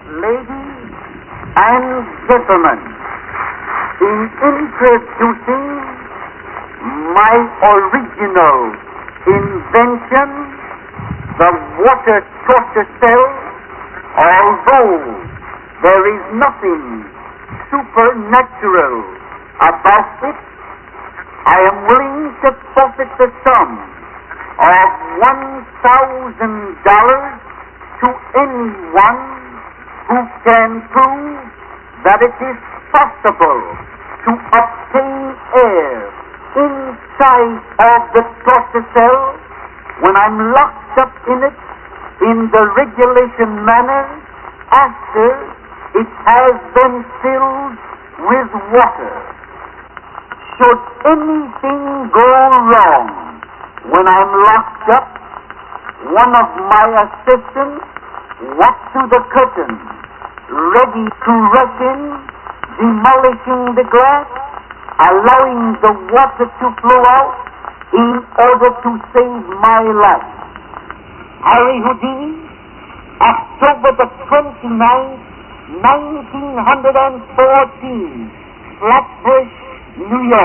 Ladies and gentlemen, in introducing my original invention, the water torture cell, although there is nothing supernatural about it, I am willing to forfeit the sum of $1,000 to anyone who can prove that it is possible to obtain air inside of the torture cell when I'm locked up in it in the regulation manner after it has been filled with water. Should anything go wrong when I'm locked up, one of my assistants walks to the curtain, ready to rush in, demolishing the glass, allowing the water to flow out in order to save my life. Harry Houdini, October the 29th, 1914, Flatbush, New York.